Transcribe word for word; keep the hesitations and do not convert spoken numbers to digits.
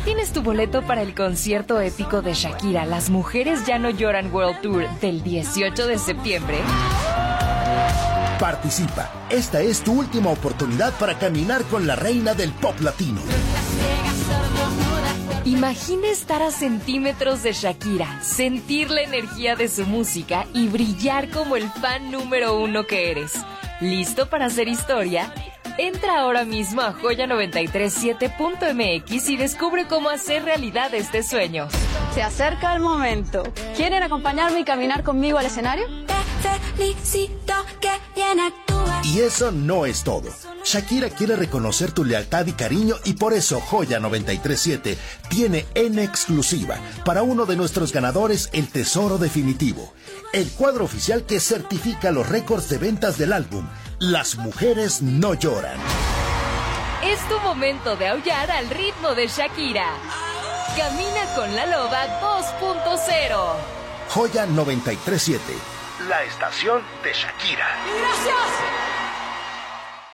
tienes tu boleto para el concierto épico de Shakira, Las Mujeres Ya No Lloran World Tour, del dieciocho de septiembre? Participa. Esta es tu última oportunidad para caminar con la reina del pop latino. Imagina estar a centímetros de Shakira, sentir la energía de su música y brillar como el fan número uno que eres. ¿Listo para hacer historia? Entra ahora mismo a joya noventa y tres siete punto m x y descubre cómo hacer realidad este sueño. Se acerca el momento. ¿Quieren acompañarme y caminar conmigo al escenario? Y eso no es todo. Shakira quiere reconocer tu lealtad y cariño y por eso Joya noventa y tres siete tiene en exclusiva para uno de nuestros ganadores el tesoro definitivo, el cuadro oficial que certifica los récords de ventas del álbum Las Mujeres No Lloran. Es tu momento de aullar al ritmo de Shakira. Camina con la Loba dos punto cero. Joya noventa y tres siete, la estación de Shakira. ¡Gracias!